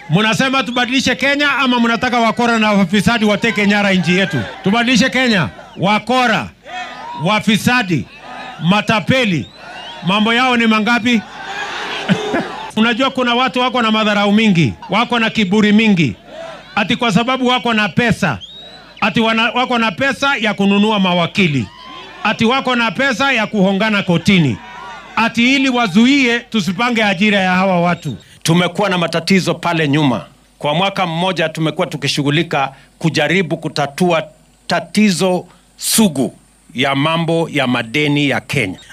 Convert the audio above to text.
Munasema tubadilishe Kenya ama munataka wakora na wafisadi wateke nyara nchi yetu? Tubadilishe Kenya. Wakora, wafisadi, matapeli, mambo yao ni mangapi? Unajua kuna watu wako na madharau mingi, wako na kiburi mingi. Ati kwa sababu wako na pesa, ati wako na pesa ya kununua mawakili, ati wako na pesa ya kuhongana kotini, ati ili wazuie tusipange ajira ya hawa watu. Tumekuwa na matatizo pale nyuma. Kwa mwaka mmoja tumekuwa tukishughulika kujaribu kutatua tatizo sugu ya mambo ya madeni ya Kenya.